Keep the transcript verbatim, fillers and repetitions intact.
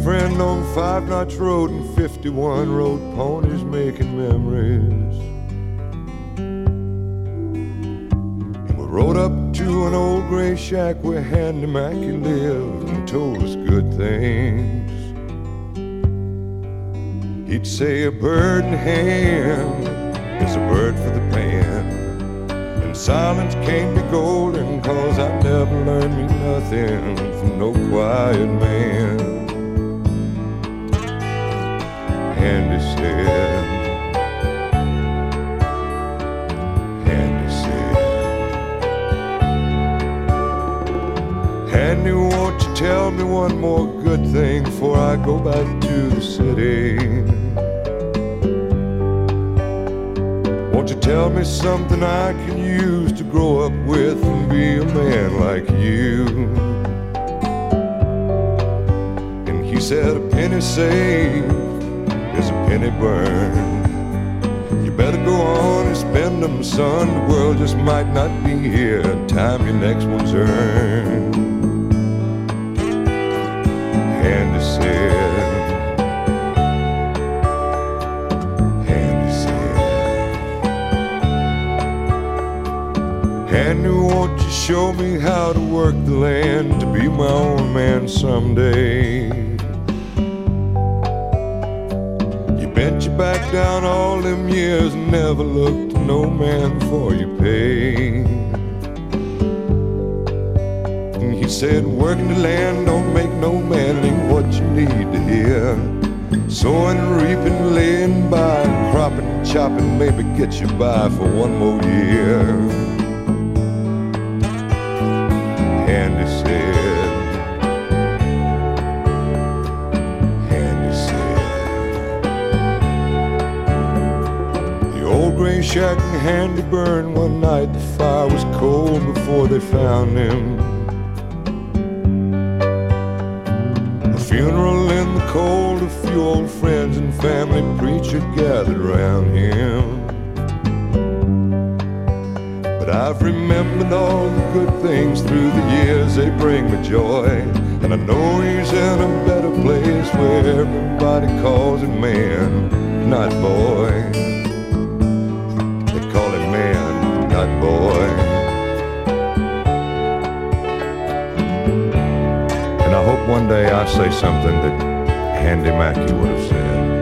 friend on Five Notch Road and fifty-one rode ponies making memories. And we rode up to an old gray shack where Handy Mackie lived and told us good things. He'd say a bird in hand is a bird for the pan, and silence can't be golden, cause I never learned me nothing from no quiet man. Handy said, Handy said, Handy, won't you tell me one more good thing before I go back to the city? Won't you tell me something I can use to grow up with and be a man like you? And he said, a penny saved is a penny burned. You better go on and spend them, son. The world just might not be here in time your next one's earned. Handy said, Handy said, Handy, won't you show me how to work the land to be my own man someday? Bent your back down all them years and never looked to no man for your pay. And he said, working the land don't make no man, it ain't what you need to hear. Sowing and reaping, laying by, and cropping and chopping maybe get you by for one more year. Handy said, gray shack and Handy burned one night. The fire was cold before they found him. A funeral in the cold, a few old friends and family, preacher gathered around him. But I've remembered all the good things through the years, they bring me joy. And I know he's in a better place where everybody calls him man, not boy. Not boy. And I hope one day I say something that Handy Mackie would have said.